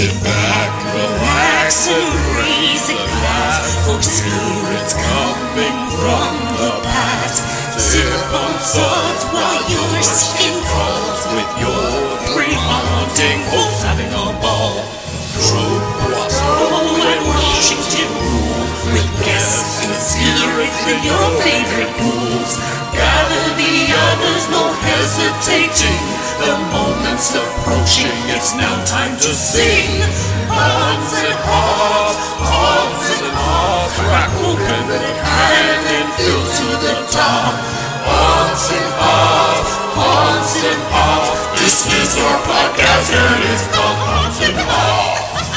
Sit back, relax, and raise a glass for spirits coming from the past. Sip on suds while your skin crawls with your pre-haunting host having a ball. Trope, Guasto, and Washington rule with guests and spirits and your favorite ghouls. Gather the others, no hesitating. The moment's approaching, it's now time to sing. Haunts and hearts, haunts and hearts. Crack open the can and fill to the top. Haunts and hearts, haunts and hearts. This is our podcast and it's called Haunts and Hearts.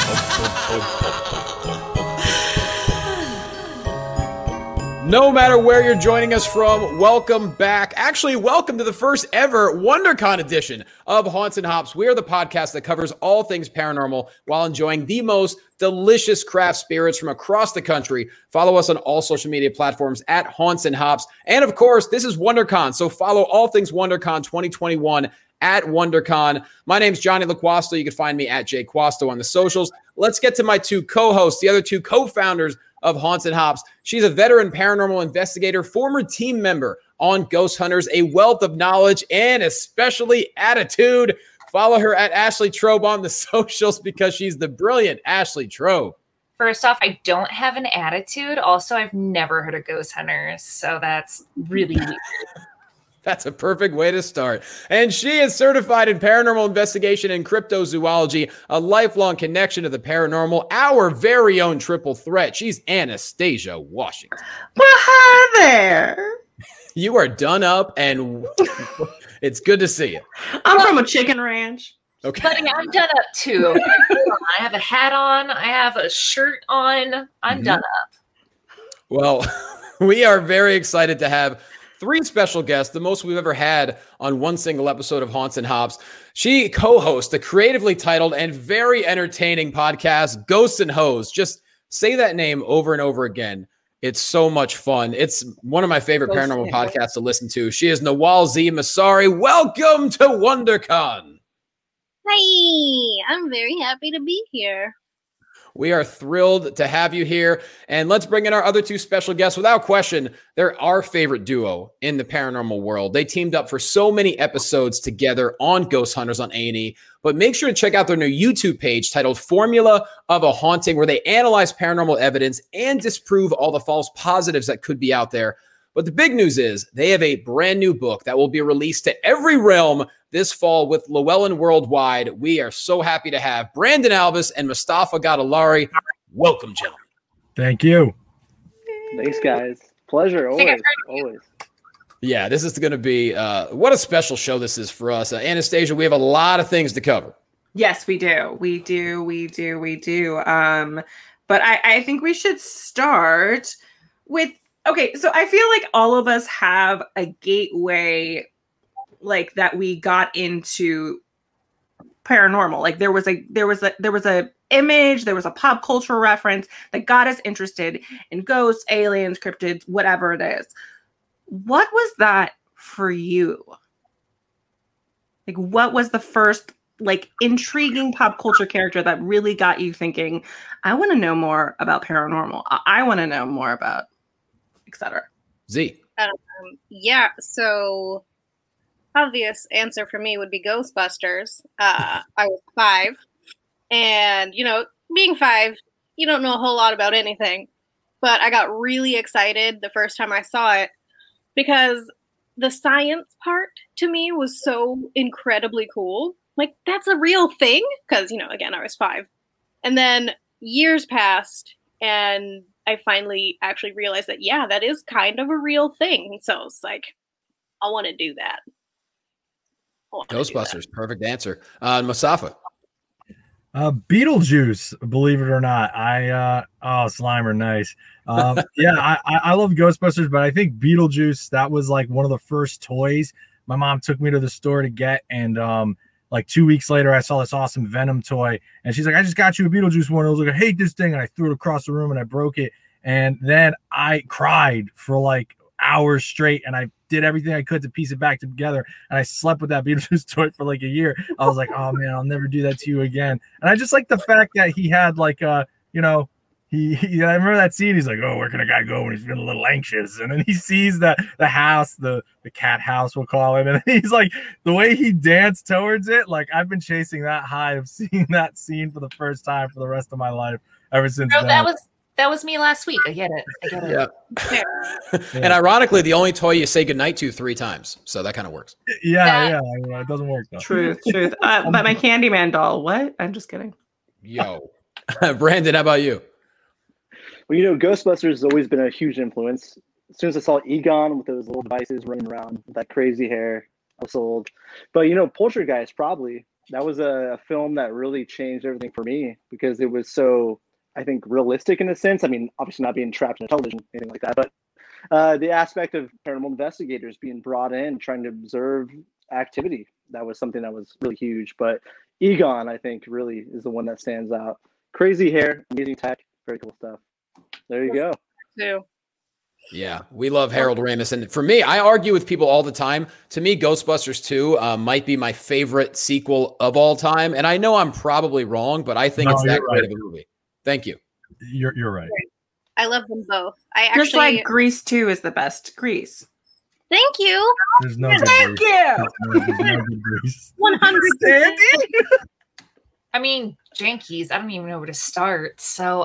No matter where you're joining us from, welcome back. Actually, welcome to the first ever WonderCon edition of Haunts and Hops. We are the podcast that covers all things paranormal while enjoying the most delicious craft spirits from across the country. Follow us on all social media platforms at Haunts and Hops. And of course, this is WonderCon, so follow all things WonderCon 2021 at WonderCon. My name's Johnny LaQuasto. You can find me at JQuasto on the socials. Let's get to my two co-hosts, the other two co-founders of Haunts and Hops. She's a veteran paranormal investigator, former team member on Ghost Hunters, a wealth of knowledge and especially attitude. Follow her at Ashley Trobe on the socials because she's the brilliant Ashley Trobe. First off, I don't have an attitude. Also, I've never heard of Ghost Hunters, so that's really weird. That's a perfect way to start. And she is certified in paranormal investigation and cryptozoology, a lifelong connection to the paranormal, our very own triple threat. She's Anastasia Washington. Well, hi there. You are done up, and it's good to see you. I'm from a chicken ranch. Okay. Buddy, I'm done up too. I have a hat on. I have a shirt on. I'm done up. Well, we are very excited to have three special guests, the most we've ever had on one single episode of Haunts and Hops. She co-hosts the creatively titled and very entertaining podcast, Ghosts and Hoes. Just say that name over and over again. It's so much fun. It's one of my favorite paranormal podcasts to listen to. She is Nawal Z. Masari. Welcome to WonderCon. Hi, I'm very happy to be here. We are thrilled to have you here. And let's bring in our other two special guests. Without question, they're our favorite duo in the paranormal world. They teamed up for so many episodes together on Ghost Hunters on A&E. But make sure to check out their new YouTube page titled Formula of a Haunting, where they analyze paranormal evidence and disprove all the false positives that could be out there. But the big news is they have a brand new book that will be released to every realm this fall with Llewellyn Worldwide. We are so happy to have Brandon Alvis and Mustafa Gadalari. Welcome, gentlemen. Thank you. Thanks, guys. Pleasure. Always. Yeah, this is going to be what a special show this is for us. Anastasia, we have a lot of things to cover. Yes, we do. We do. But I think we should start with, okay, so I feel like all of us have a gateway like that we got into paranormal. Like there was a image, there was a pop culture reference that got us interested in ghosts, aliens, cryptids, whatever it is. What was that for you? Like, what was the first like intriguing pop culture character that really got you thinking, I want to know more about paranormal. I want to know more about, etc. Z. Yeah, so obvious answer for me would be Ghostbusters. I was 5, and being 5, you don't know a whole lot about anything, but I got really excited the first time I saw it because the science part to me was so incredibly cool. Like, that's a real thing, because again, I was 5, and then years passed, and I finally actually realized that that is kind of a real thing. So it's like, I want to do that. Ghostbusters, perfect answer. Mustafa. Beetlejuice, believe it or not. Slimer, nice. I love Ghostbusters, but I think Beetlejuice, that was like one of the first toys my mom took me to the store to get. And like 2 weeks later, I saw this awesome Venom toy, and she's like, I just got you a Beetlejuice one. I was like, I hate this thing. And I threw it across the room and I broke it. And then I cried for like hours straight, and I did everything I could to piece it back together. And I slept with that Beetlejuice toy for like a year. I was like, oh man, I'll never do that to you again. And I just like the fact that he had like I remember that scene. He's like, oh, where can a guy go when he's feeling a little anxious? And then he sees the house, the cat house, we'll call it. And he's like, the way he danced towards it, like I've been chasing that high of seeing that scene for the first time for the rest of my life ever since then. That was me last week. I get it. Yeah. And ironically, the only toy you say goodnight to 3 times. So that kind of works. Yeah. It doesn't work though. Truth. But my Candyman doll, what? I'm just kidding. Yo. Brandon, how about you? Well, Ghostbusters has always been a huge influence. As soon as I saw Egon with those little devices running around with that crazy hair, I was sold. But, Poltergeist probably, that was a film that really changed everything for me because it was so, I think, realistic in a sense. I mean, obviously not being trapped in a television, anything like that, but the aspect of paranormal investigators being brought in, trying to observe activity, that was something that was really huge. But Egon, I think, really is the one that stands out. Crazy hair, amazing tech, very cool stuff. There you go. Too. Yeah, we love Harold Ramis. And for me, I argue with people all the time. To me, Ghostbusters 2 might be my favorite sequel of all time. And I know I'm probably wrong, but I think it's that great of a movie. Thank you. You're right. I love them both. Just like Grease 2 is the best. Grease. Thank you. There's no Thank you. There's no good Grease. 100%. I mean, Jankies, I don't even know where to start. So,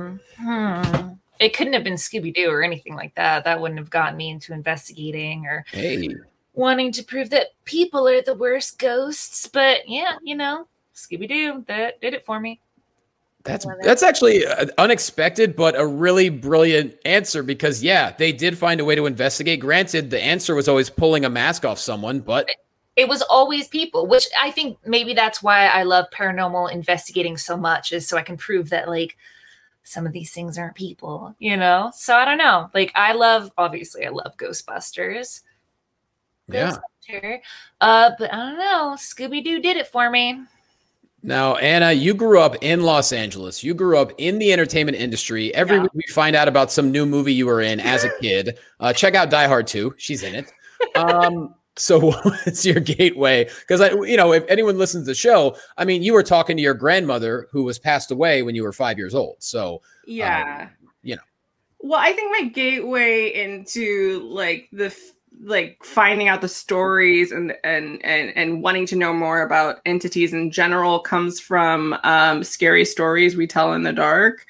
it couldn't have been Scooby-Doo or anything like that. That wouldn't have gotten me into investigating or wanting to prove that people are the worst ghosts. But yeah, Scooby-Doo, that did it for me. That's actually unexpected, but a really brilliant answer because, yeah, they did find a way to investigate. Granted, the answer was always pulling a mask off someone, but it was always people, which I think maybe that's why I love paranormal investigating so much, is so I can prove that, like, some of these things aren't people, So I don't know. Like, I love Ghostbusters. Yeah. But I don't know. Scooby-Doo did it for me. Now, Anna, you grew up in Los Angeles. You grew up in the entertainment industry. Every week we find out about some new movie you were in as a kid. Check out Die Hard 2. She's in it. So what's your gateway? Because, if anyone listens to the show, I mean, you were talking to your grandmother who was passed away when you were 5 years old. So, yeah. Well, I think my gateway into finding out the stories and wanting to know more about entities in general comes from scary stories we tell in the dark.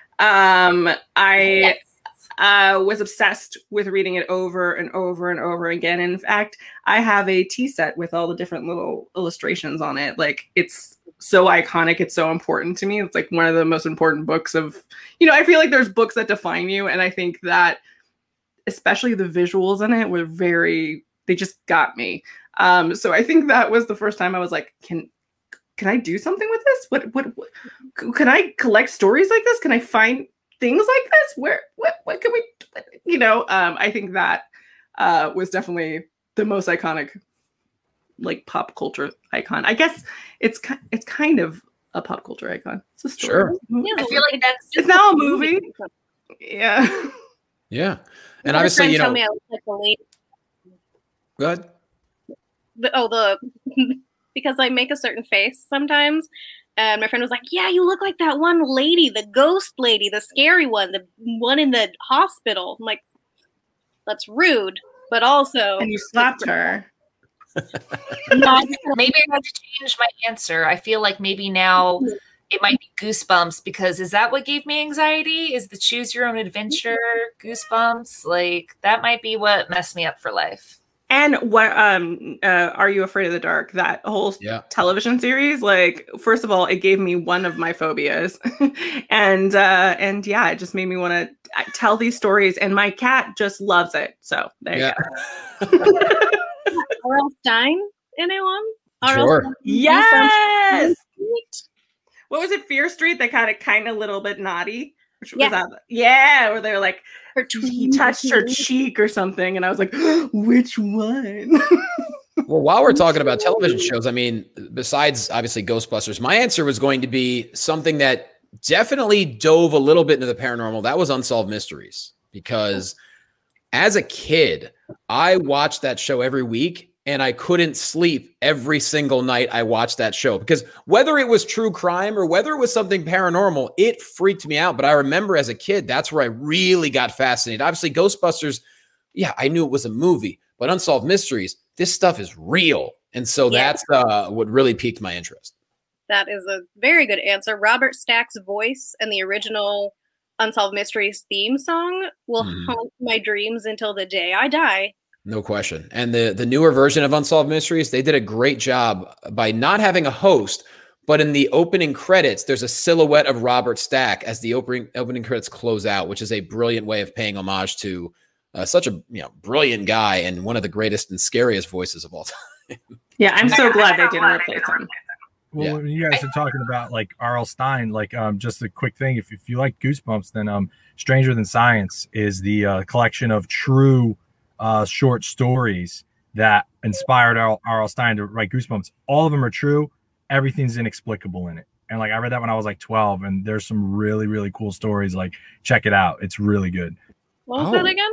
I was obsessed with reading it over and over and over again. In fact, I have a tea set with all the different little illustrations on it. Like, it's so iconic. It's so important to me. It's like one of the most important books of, I feel like there's books that define you. And I think that especially the visuals in it were they just got me. So I think that was the first time I was like, can I do something with this? What can I collect stories like this? Can I find things like this? What can we, I think that was definitely the most iconic, like, pop culture icon. I guess it's kind of a pop culture icon. It's a story. Sure. I feel like it's now a movie. Yeah. Yeah. And obviously, tell me I look like a lady. Go ahead. Because I make a certain face sometimes. And my friend was like, yeah, you look like that one lady, the ghost lady, the scary one, the one in the hospital. I'm like, that's rude, but also. And you slapped her. Maybe I have to change my answer. I feel like maybe now it might be Goosebumps, because is that what gave me anxiety? Is the choose your own adventure Goosebumps? Like, that might be what messed me up for life. And what Are You Afraid of the Dark? That whole television series, like, first of all, it gave me one of my phobias, and yeah, it just made me want to tell these stories. And my cat just loves it. So there you go. R.L. Stein, anyone? Sure. Yes. What was it? Fear Street? That kind of little bit naughty. Which was where they're like, he touched her cheek or something, and I was like, which one? Well, while we're talking about television shows, I mean, besides obviously Ghostbusters, my answer was going to be something that definitely dove a little bit into the paranormal. That was Unsolved Mysteries, because As a kid, I watched that show every week, and I couldn't sleep every single night I watched that show, because whether it was true crime or whether it was something paranormal, it freaked me out. But I remember as a kid, that's where I really got fascinated. Obviously, Ghostbusters, yeah, I knew it was a movie, but Unsolved Mysteries, this stuff is real. And so that's what really piqued my interest. That is a very good answer. Robert Stack's voice and the original Unsolved Mysteries theme song will haunt my dreams until the day I die. No question. And the newer version of Unsolved Mysteries, they did a great job by not having a host, but in the opening credits, there's a silhouette of Robert Stack as the opening credits close out, which is a brilliant way of paying homage to such a brilliant guy and one of the greatest and scariest voices of all time. Yeah, I'm so glad they didn't replace him. Well, when you guys are talking about like R.L. Stine, like just a quick thing, if you like Goosebumps, then Stranger Than Science is the collection of true short stories that inspired R.L. Stine to write Goosebumps. All of them are true. Everything's inexplicable in it. And like I read that when I was like 12, and there's some really, really cool stories. Like, check it out. It's really good. What was that again?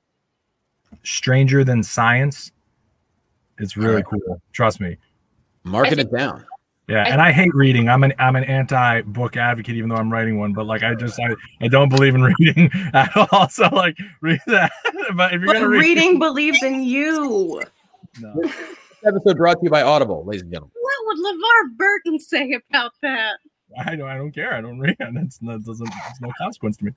Stranger Than Science. It's really cool. Trust me. Marking it down. Yeah, and I hate reading. I'm an anti-book advocate, even though I'm writing one. But like, I don't believe in reading at all. So like, read that. But if you're gonna reading believes in you. No. This episode brought to you by Audible, ladies and gentlemen. What would LeVar Burton say about that? I don't care. I don't read. There's no consequence to me.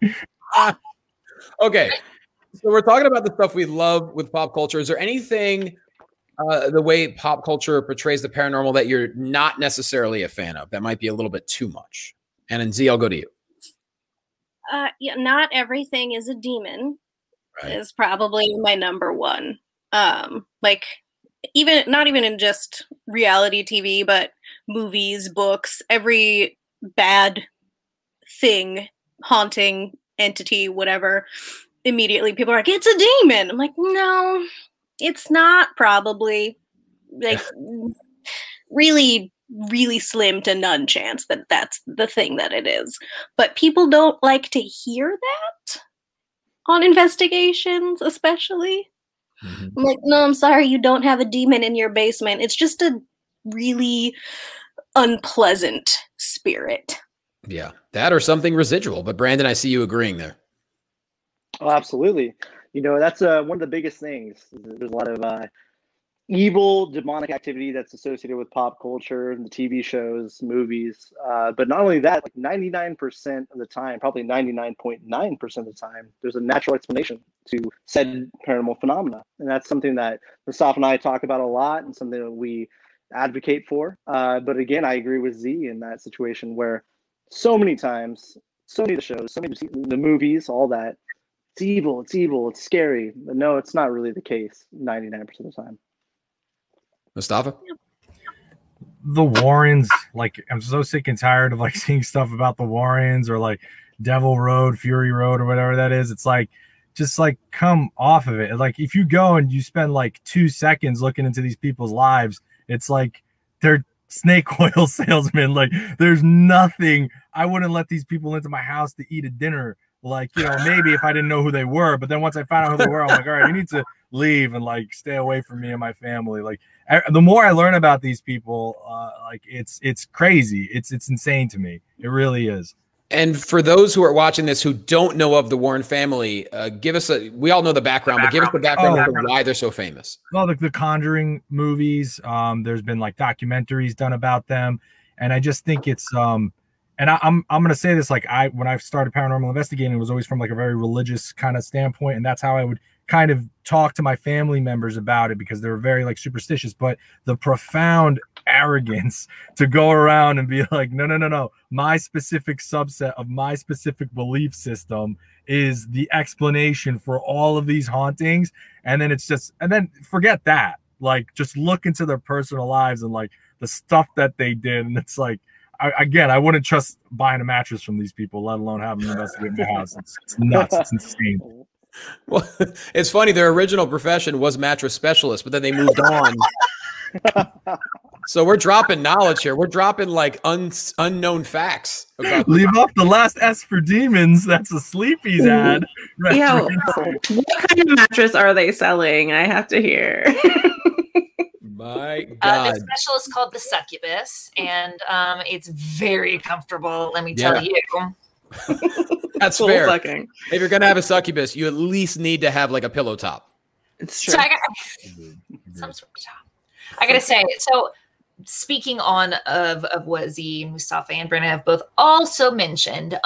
Okay, so we're talking about the stuff we love with pop culture. Is there anything? The way pop culture portrays the paranormal that you're not necessarily a fan of, that might be a little bit too much? And then Z, I'll go to you. Yeah, not everything is a demon is probably my number one. Like not even in just reality TV, but movies, books, every bad thing, haunting entity, whatever, immediately people are like, it's a demon. I'm like, no. It's not, probably, like really, really slim to none chance that that's the thing that it is. But people don't like to hear that on investigations, especially. I'm like, no, I'm sorry, you don't have a demon in your basement. It's just a really unpleasant spirit. Yeah, that or something residual. But Brandon, I see you agreeing there. Oh, absolutely. That's one of the biggest things. There's a lot of evil, demonic activity that's associated with pop culture and the TV shows, movies. But not only that, like 99% of the time, probably 99.9% of the time, there's a natural explanation to said paranormal phenomena. And that's something that Mustafa and I talk about a lot and something that we advocate for. But again, I agree with Z in that situation where so many times, so many of the shows, so many of the movies, all that, it's evil, it's scary. But no, it's not really the case 99% of the time. Mustafa? The Warrens, like, I'm so sick and tired of like seeing stuff about the Warrens or like Devil Road, Fury Road, or whatever that is. It's like, just like come off of it. Like, if you go and you spend like 2 seconds looking into these people's lives, it's like they're snake oil salesmen. Like, there's nothing. I wouldn't let these people into my house to eat a dinner. Like, maybe if I didn't know who they were, but then once I found out who they were, I'm like, all right, you need to leave and like stay away from me and my family. Like, the more I learn about these people, like it's crazy. It's insane to me. It really is. And for those who are watching this who don't know of the Warren family, give us we all know the background, but give us the background of why they're so famous. Well, the Conjuring movies, there's been like documentaries done about them. And I just think it's, and I'm going to say this, like when I started paranormal investigating, it was always from like a very religious kind of standpoint. And that's how I would kind of talk to my family members about it, because they were very like superstitious, but the profound arrogance to go around and be like, no, my specific subset of my specific belief system is the explanation for all of these hauntings. And then and then forget that, like, just look into their personal lives and like the stuff that they did. And it's like, I wouldn't trust buying a mattress from these people, let alone having them investigate in my house. It's nuts. It's insane. Well, it's funny. Their original profession was mattress specialist, but then they moved on. So we're dropping knowledge here. We're dropping like unknown facts about. Leave off the last S for demons. That's a Sleepy's ad. Yeah. What kind of mattress are they selling? I have to hear. My God. The special is called the Succubus, and it's very comfortable. Let me tell you. That's fair. Sucking. If you're gonna have a succubus, you at least need to have like a pillow top. It's true. So some sort of top. I gotta say, so speaking on of what Z, Mustafa, and Brandon have both also mentioned,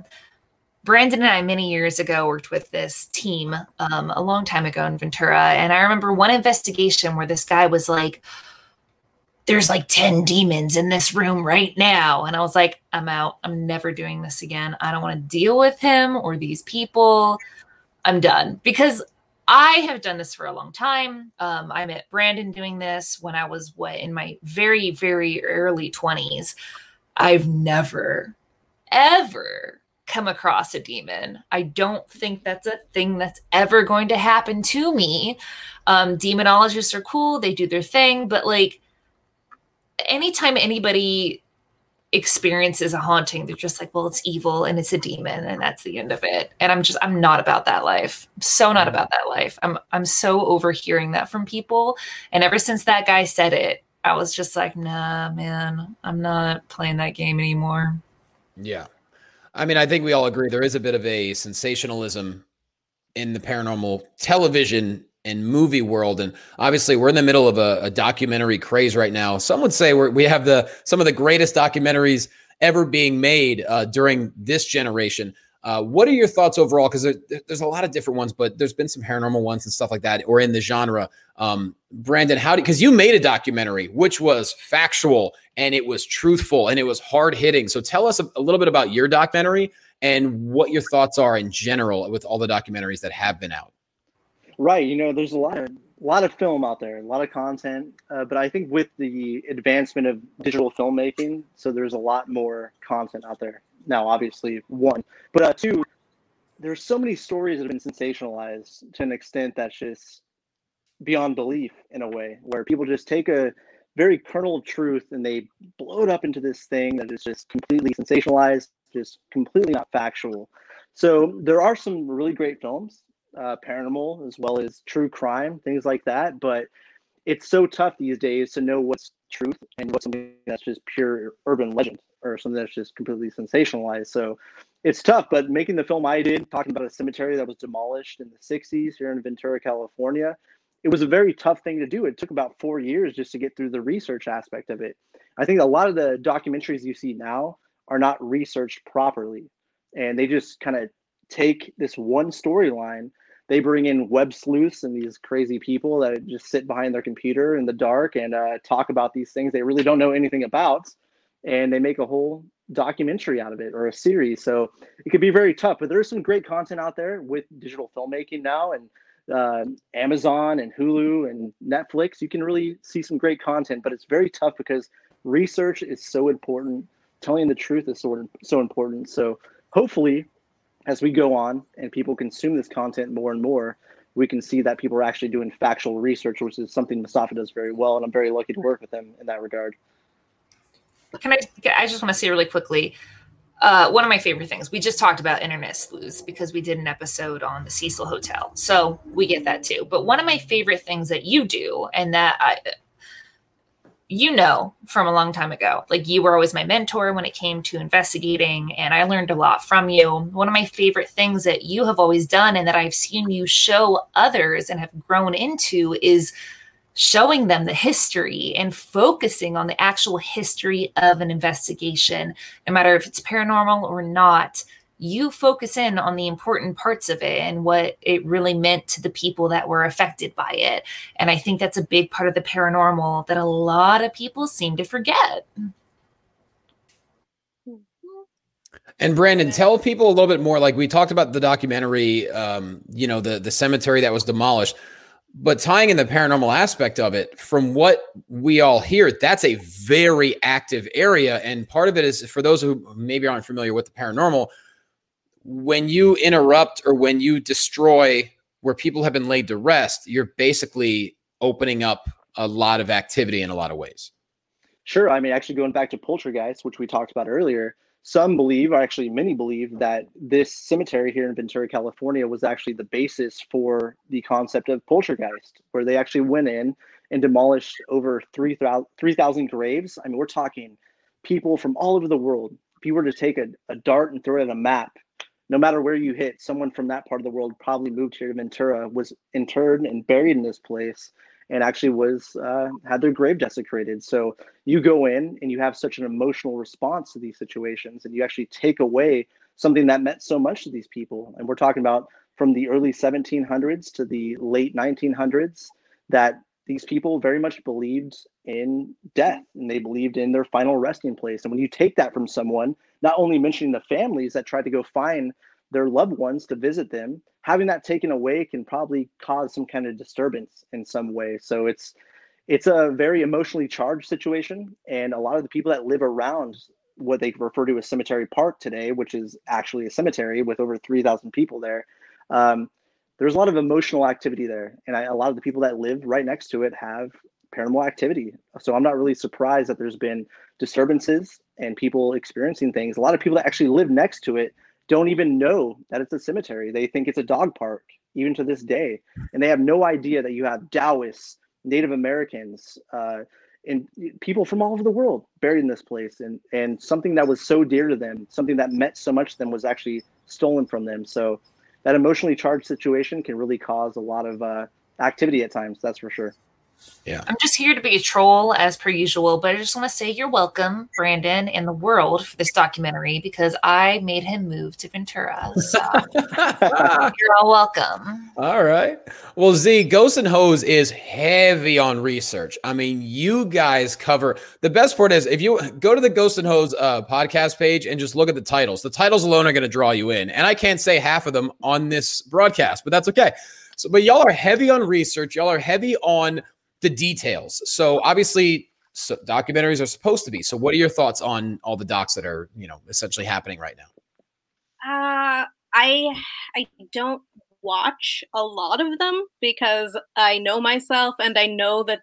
Brandon and I many years ago worked with this team a long time ago in Ventura, and I remember one investigation where this guy was like, there's like 10 demons in this room right now. And I was like, I'm out. I'm never doing this again. I don't want to deal with him or these people. I'm done. Because I have done this for a long time. I met Brandon doing this when I was in my very, very early 20s. I've never, ever come across a demon. I don't think that's a thing that's ever going to happen to me. Demonologists are cool. They do their thing. But like, anytime anybody experiences a haunting, they're just like, well, it's evil and it's a demon and that's the end of it. And I'm not about that life. I'm so not about that life. I'm so overhearing that from people. And ever since that guy said it, I was just like, nah, man, I'm not playing that game anymore. Yeah. I mean, I think we all agree there is a bit of a sensationalism in the paranormal television and movie world. And obviously we're in the middle of a documentary craze right now. Some would say we have some of the greatest documentaries ever being made during this generation. What are your thoughts overall? Because there's a lot of different ones, but there's been some paranormal ones and stuff like that, or in the genre. Brandon, because you made a documentary, which was factual and it was truthful and it was hard hitting. So tell us a little bit about your documentary and what your thoughts are in general with all the documentaries that have been out. Right. There's a lot of film out there, a lot of content, but I think with the advancement of digital filmmaking, so there's a lot more content out there now, obviously, one. But two, there's so many stories that have been sensationalized to an extent that's just beyond belief in a way, where people just take a very kernel of truth and they blow it up into this thing that is just completely sensationalized, just completely not factual. So there are some really great films, paranormal as well as true crime, things like that. But it's so tough these days to know what's truth and what's something that's just pure urban legend or something that's just completely sensationalized. So it's tough. But making the film I did, talking about a cemetery that was demolished in the 60s here in Ventura, California, it was a very tough thing to do. It took about 4 years just to get through the research aspect of it. I think a lot of the documentaries you see now are not researched properly. And they just kind of take this one storyline. They bring in web sleuths and these crazy people that just sit behind their computer in the dark and talk about these things they really don't know anything about. And they make a whole documentary out of it or a series. So it could be very tough, but there's some great content out there with digital filmmaking now, and Amazon and Hulu and Netflix. You can really see some great content, but it's very tough because research is so important. Telling the truth is so important. So hopefully, as we go on and people consume this content more and more, we can see that people are actually doing factual research, which is something Mustafa does very well. And I'm very lucky to work with him in that regard. I just want to say really quickly, one of my favorite things, we just talked about internet sleuths because we did an episode on the Cecil Hotel. So we get that too. But one of my favorite things that you do, and that from a long time ago, like you were always my mentor when it came to investigating, and I learned a lot from you. One of my favorite things that you have always done and that I've seen you show others and have grown into is showing them the history and focusing on the actual history of an investigation. No matter if it's paranormal or not, you focus in on the important parts of it and what it really meant to the people that were affected by it. And I think that's a big part of the paranormal that a lot of people seem to forget. And Brandon, tell people a little bit more. Like we talked about the documentary, the cemetery that was demolished, but tying in the paranormal aspect of it, from what we all hear, that's a very active area. And part of it is, for those who maybe aren't familiar with the paranormal, when you interrupt or when you destroy where people have been laid to rest, you're basically opening up a lot of activity in a lot of ways. Sure. I mean, actually, going back to Poltergeist, which we talked about earlier, some believe, or actually many believe, that this cemetery here in Ventura, California, was actually the basis for the concept of Poltergeist, where they actually went in and demolished over 3,000 graves. I mean, we're talking people from all over the world. If you were to take a dart and throw it at a map, no matter where you hit, someone from that part of the world probably moved here to Ventura, was interred and buried in this place, and actually was had their grave desecrated. So you go in and you have such an emotional response to these situations, and you actually take away something that meant so much to these people. And we're talking about from the early 1700s to the late 1900s, that these people very much believed in death, and they believed in their final resting place. And when you take that from someone, not only mentioning the families that tried to go find their loved ones to visit them, having that taken away can probably cause some kind of disturbance in some way. So it's a very emotionally charged situation, and a lot of the people that live around what they refer to as Cemetery Park today, which is actually a cemetery with over 3,000 people there, there's a lot of emotional activity there, and a lot of the people that live right next to it have paranormal activity. So I'm not really surprised that there's been disturbances and people experiencing things. A lot of people that actually live next to it don't even know that it's a cemetery. They think it's a dog park, even to this day. And they have no idea that you have Taoists, Native Americans, and people from all over the world buried in this place. And something that was so dear to them, something that meant so much to them, was actually stolen from them. So that emotionally charged situation can really cause a lot of activity at times, that's for sure. Yeah. I'm just here to be a troll as per usual, but I just want to say you're welcome, Brandon, and the world for this documentary, because I made him move to Ventura. So you're all welcome. All right. Well, Z, Ghost and Hose is heavy on research. I mean, you guys cover, the best part is if you go to the Ghost and Hose podcast page and just look at the titles alone are going to draw you in. And I can't say half of them on this broadcast, but that's okay. So, but y'all are heavy on research. Y'all are heavy on the details. So obviously documentaries are supposed to be. So what are your thoughts on all the docs that are, essentially happening right now? I don't watch a lot of them because I know myself, and I know that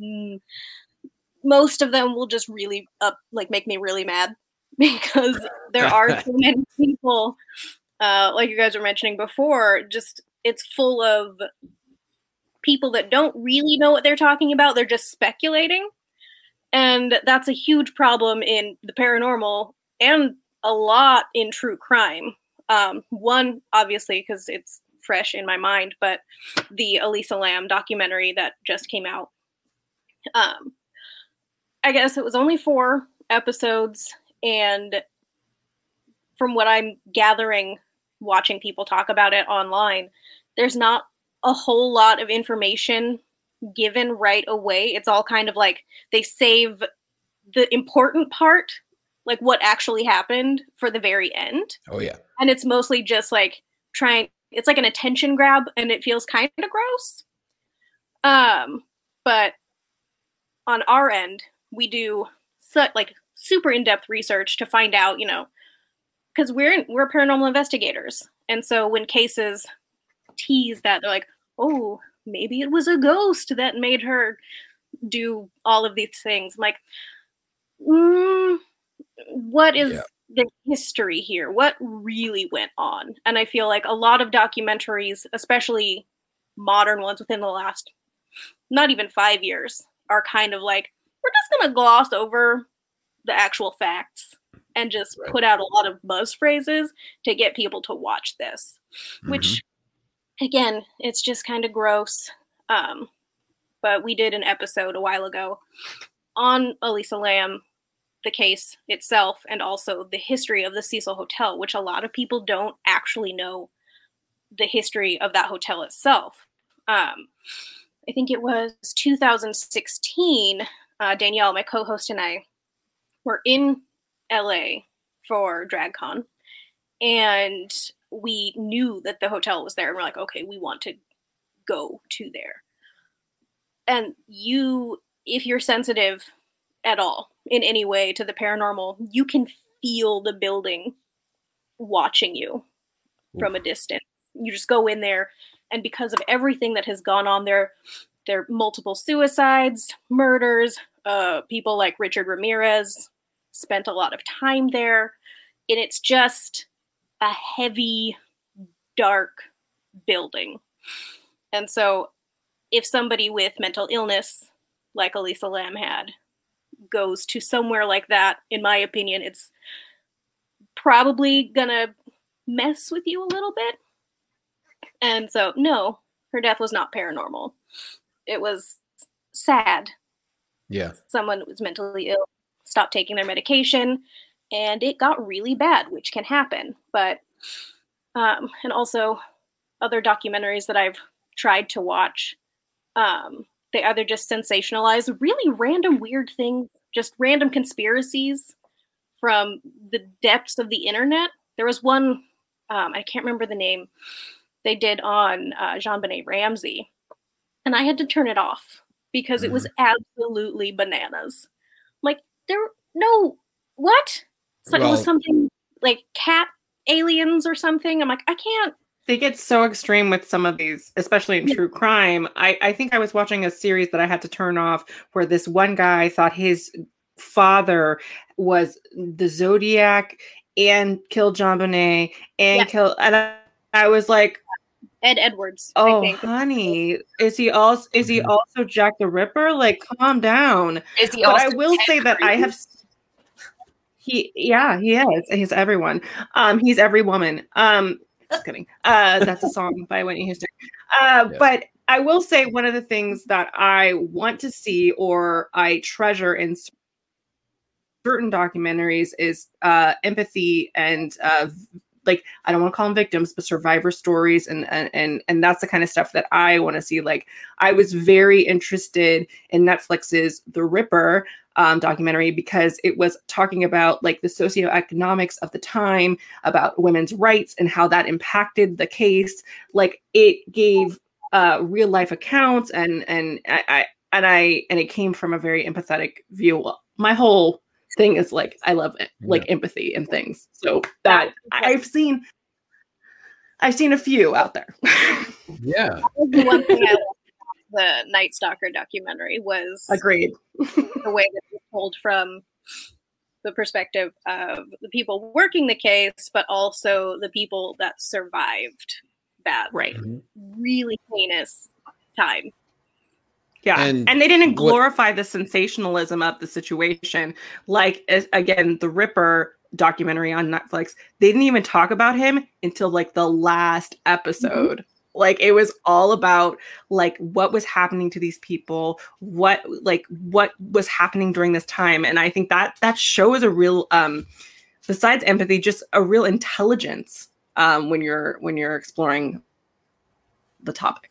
most of them will just really make me really mad, because there are so many people, like you guys were mentioning before, just it's full of people that don't really know what they're talking about. They're just speculating. And that's a huge problem in the paranormal and a lot in true crime. One, obviously, because it's fresh in my mind, but the Elisa Lam documentary that just came out. I guess it was only 4 episodes. And from what I'm gathering, watching people talk about it online, there's not a whole lot of information given right away. It's all kind of like they save the important part, like what actually happened, for the very end. Oh yeah. And it's mostly just like it's like an attention grab, and it feels kind of gross. But on our end, we do super in-depth research to find out, because we're paranormal investigators. And so when cases tease that, they're like, oh, maybe it was a ghost that made her do all of these things. I'm like, what is the history here? What really went on? And I feel like a lot of documentaries, especially modern ones within the last, not even 5 years, are kind of like, we're just going to gloss over the actual facts and just put out a lot of buzz phrases to get people to watch this, which, again, it's just kind of gross. But we did an episode a while ago on Elisa Lam, the case itself, and also the history of the Cecil Hotel, which a lot of people don't actually know the history of that hotel itself. I think it was 2016, Danielle, my co-host, and I were in LA for DragCon, and we knew that the hotel was there, and we're like, okay, we want to go to there. And if you're sensitive at all in any way to the paranormal, you can feel the building watching you from a distance. You just go in there, and because of everything that has gone on there, there are multiple suicides, murders. People like Richard Ramirez spent a lot of time there. And it's just a heavy, dark building. And so if somebody with mental illness, like Elisa Lam had, goes to somewhere like that, in my opinion, it's probably gonna mess with you a little bit. And so, no, her death was not paranormal. It was sad. Yeah. Someone was mentally ill, stopped taking their medication, and it got really bad, which can happen. But, and also other documentaries that I've tried to watch, they either just sensationalize really random weird things, just random conspiracies from the depths of the internet. There was one, I can't remember the name, they did on JonBenet Ramsey, and I had to turn it off because it was absolutely bananas. Like, what? So it was something like cat aliens or something. I'm like, I can't. They get so extreme with some of these, especially in true crime. I think I was watching a series that I had to turn off where this one guy thought his father was the Zodiac and killed JonBenet and killed, and I was like, Ed Edwards. Oh, I think. Honey, is he also Jack the Ripper? Like, calm down. Is he? But I will say that I have. He is. He's everyone. He's every woman. Just kidding. That's a song by Whitney Houston. But I will say one of the things that I want to see or I treasure in certain documentaries is empathy and like, I don't want to call them victims, but survivor stories. And that's the kind of stuff that I want to see. Like, I was very interested in Netflix's The Ripper documentary because it was talking about like the socioeconomics of the time, about women's rights and how that impacted the case. Like, it gave real life accounts and it came from a very empathetic view. My whole thing is like, I love it, like empathy and things. So that I've seen a few out there. Yeah. One thing I loved the Night Stalker documentary was agreed the way that it was told from the perspective of the people working the case, but also the people that survived that really heinous time. Yeah, and they didn't glorify the sensationalism of the situation. Like, again, the Ripper documentary on Netflix, they didn't even talk about him until like the last episode. Like, it was all about like what was happening to these people, what was happening during this time. And I think that shows a real, besides empathy, just a real intelligence when you're exploring the topic.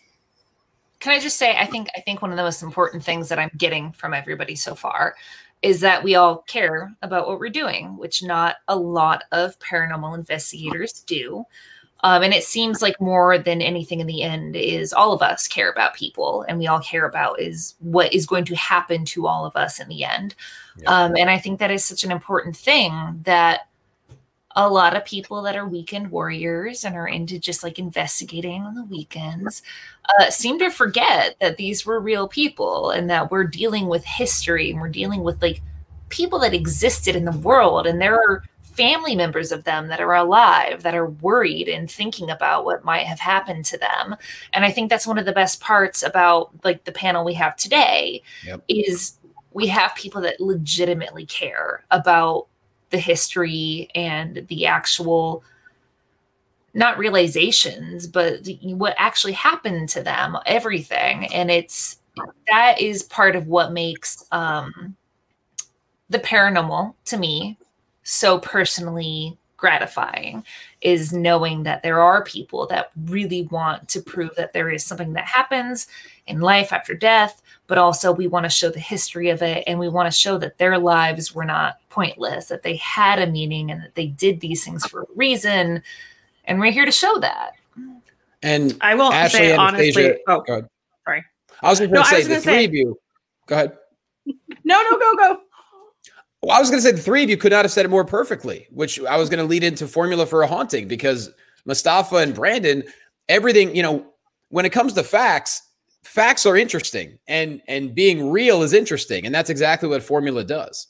Can I just say, I think one of the most important things that I'm getting from everybody so far is that we all care about what we're doing, which not a lot of paranormal investigators do. And it seems like more than anything in the end is all of us care about people, and we all care about is what is going to happen to all of us in the end. Yeah. And I think that is such an important thing that a lot of people that are weekend warriors and are into just like investigating on the weekends seem to forget that these were real people and that we're dealing with history and we're dealing with like people that existed in the world. And there are family members of them that are alive, that are worried and thinking about what might have happened to them. And I think that's one of the best parts about like the panel we have today is we have people that legitimately care about the history and the actual, not realizations, but what actually happened to them, everything. And that is part of what makes the paranormal to me so personally gratifying, is knowing that there are people that really want to prove that there is something that happens in life after death, but also we want to show the history of it, and we want to show that their lives were not pointless, that they had a meaning and that they did these things for a reason. And we're here to show that. And I will say honestly, go ahead. Sorry. I was going to say the three of you. Go ahead. No, go. Well, I was going to say the three of you could not have said it more perfectly, which I was going to lead into Formula for a Haunting, because Mustafa and Brandon, everything, when it comes to facts, facts are interesting, and being real is interesting, and that's exactly what Formula does.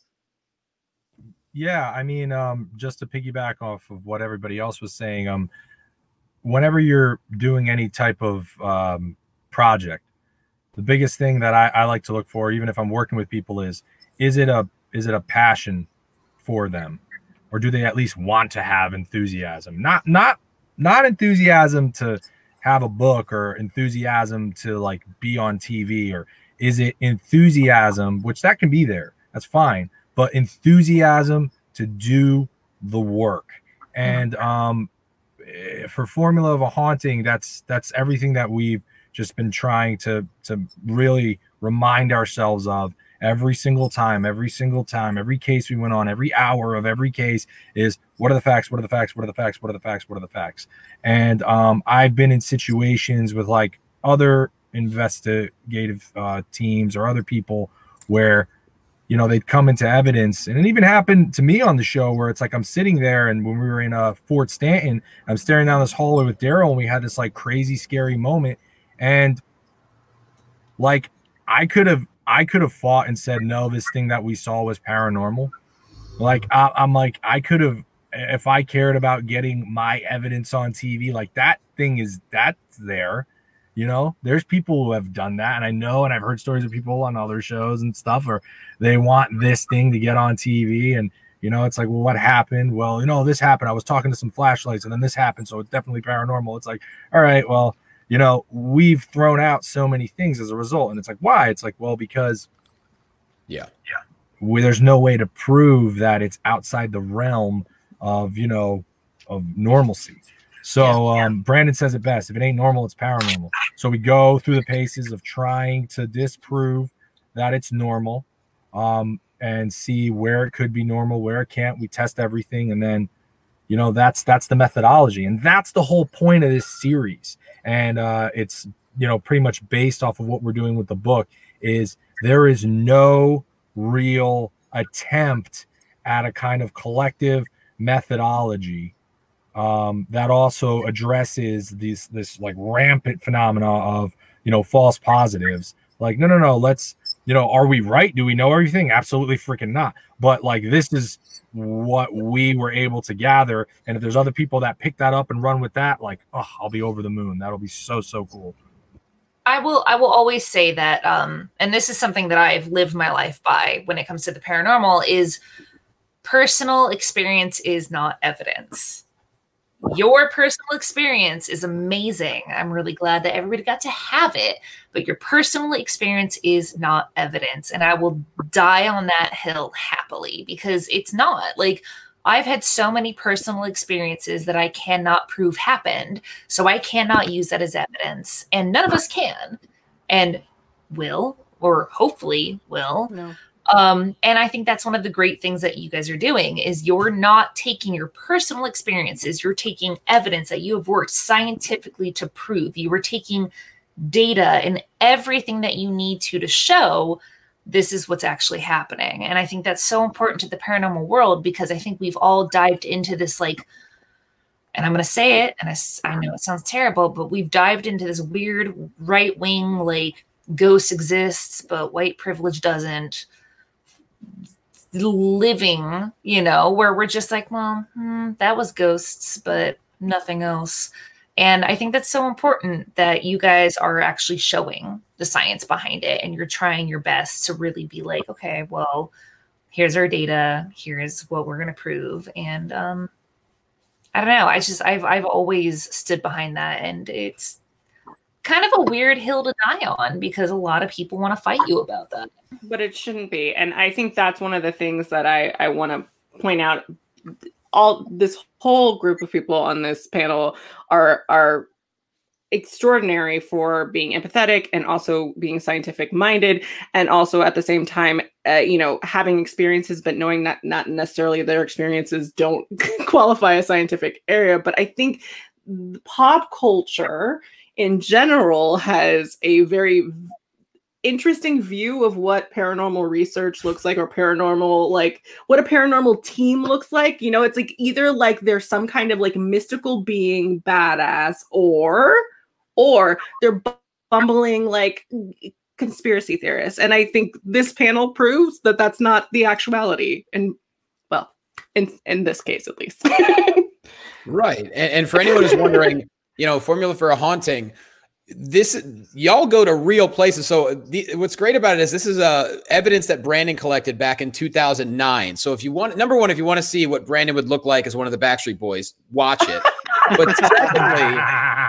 Yeah, I mean, just to piggyback off of what everybody else was saying, whenever you're doing any type of project, the biggest thing that I like to look for, even if I'm working with people, is it a passion for them, or do they at least want to have enthusiasm? Not enthusiasm to have a book, or enthusiasm to like be on TV, or is it enthusiasm, which that can be there, that's fine, but enthusiasm to do the work. And for Formula of a Haunting, that's everything that we've just been trying to really remind ourselves of every single time, every case we went on, every hour of every case is, what are the facts? What are the facts? What are the facts? What are the facts? What are the facts? And I've been in situations with like other investigative teams or other people where, you know, they'd come into evidence, and it even happened to me on the show where it's like I'm sitting there, and when we were in Fort Stanton, I'm staring down this hallway with Daryl, and we had this like crazy, scary moment, and like I could have fought and said, no, this thing that we saw was paranormal. Like I'm like, I could have, if I cared about getting my evidence on TV, like that's there. You know, there's people who have done that, and I know, and I've heard stories of people on other shows and stuff, or they want this thing to get on TV, and you know, it's like, well, what happened? Well, you know, this happened. I was talking to some flashlights, and then this happened, so it's definitely paranormal. It's like, all right, well, you know, we've thrown out so many things as a result, and it's like, why? It's like, well, because there's no way to prove that it's outside the realm of, you know, of normalcy. So Brandon says it best: if it ain't normal, it's paranormal. So we go through the paces of trying to disprove that it's normal, and see where it could be normal, where it can't. We test everything, and then, you know, that's the methodology, and that's the whole point of this series. And it's, you know, pretty much based off of what we're doing with the book. Is there is no real attempt at a kind of collective methodology that also addresses this like rampant phenomena of, you know, false positives. Like, no, let's, you know, are we right? Do we know everything? Absolutely freaking not. But like, this is what we were able to gather. And if there's other people that pick that up and run with that, like, oh, I'll be over the moon. That'll be so cool. I will always say that, and this is something that I've lived my life by when it comes to the paranormal, is personal experience is not evidence. Your personal experience is amazing. I'm really glad that everybody got to have it, but your personal experience is not evidence. And I will die on that hill happily, because it's not. Like, I've had so many personal experiences that I cannot prove happened, so I cannot use that as evidence. And none of us can, and will, or hopefully will. No. And I think that's one of the great things that you guys are doing, is you're not taking your personal experiences, you're taking evidence that you have worked scientifically to prove. You were taking data and everything that you need to show this is what's actually happening. And I think that's so important to the paranormal world, because I think we've all dived into this, like, and I'm going to say it, and I know it sounds terrible, but we've dived into this weird right-wing, like, ghost exists, but white privilege doesn't, living, you know, where we're just like, well, that was ghosts, but nothing else. And I think that's so important that you guys are actually showing the science behind it, and you're trying your best to really be like, okay, well, here's our data, here's what we're going to prove. And I don't know, I've always stood behind that, and it's kind of a weird hill to die on, because a lot of people want to fight you about that. But it shouldn't be. And I think that's one of the things that I want to point out. All this whole group of people on this panel are extraordinary for being empathetic and also being scientific minded, and also at the same time, you know, having experiences, but knowing that not necessarily their experiences don't qualify a scientific area. But I think pop culture in general has a very interesting view of what paranormal research looks like, or paranormal, like what a paranormal team looks like. You know, it's like either like there's some kind of like mystical being badass, or they're bumbling like conspiracy theorists. And I think this panel proves that that's not the actuality. And well, in this case, at least. Right. And for anyone who's wondering, Formula for a Haunting, y'all go to real places. So what's great about it is this is evidence that Brandon collected back in 2009. So if you want, number one, if you want to see what Brandon would look like as one of the Backstreet Boys, watch it. But secondly,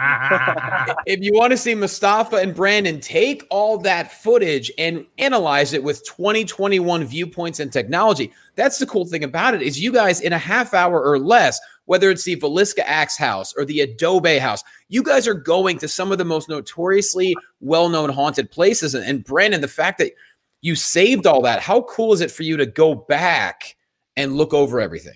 if you want to see Mustafa and Brandon take all that footage and analyze it with 2021 viewpoints and technology, that's the cool thing about it is you guys in a half hour or less, whether it's the Villisca Axe house or the Adobe house, you guys are going to some of the most notoriously well-known haunted places. And Brandon, the fact that you saved all that, how cool is it for you to go back and look over everything?